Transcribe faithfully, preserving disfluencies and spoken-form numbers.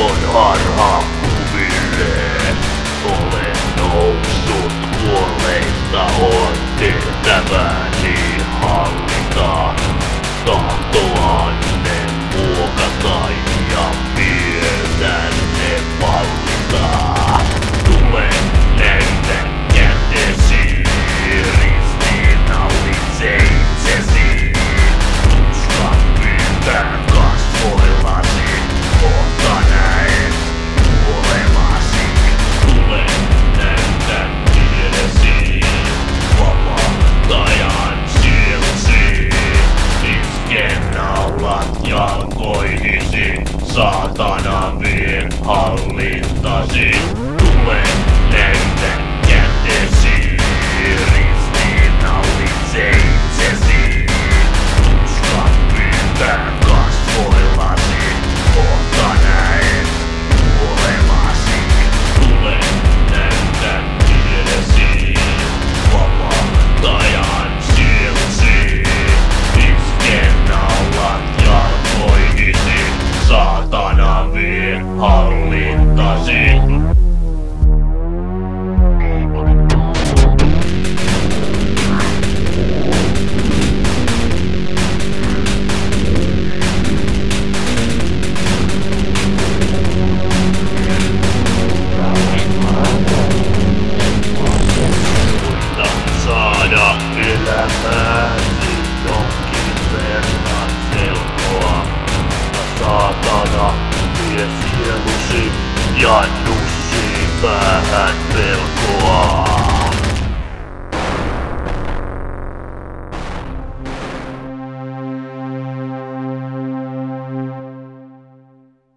on harhakuville. Olen noussut kuolleista, on tehtäväni hallita tahtoanne muokata ja mieltänne vallita. Tulen lentän kätesi, ristiinnaulitse itsesi. Tuskan pyytää kasvoillasi, kohta näen kuolemasi. Tulen näytän mielesi, vapahtajan sielusi. Isken naulat jalkoihisi, saatana vien hallintasi. Tulen näytän kätesi, ristiinnaulitse itsesi. Tuskan pyytää kasvoillasi, kohta näen kuolemasi. Tulen näytän mielesi, vapahtajan sielusi. Isken naulat jalkoihisi, saatana vie hallintasi. Saada elämääsi jonkin verran selkoa. Saatana vie sielusi ja nussii päähän pelkoa.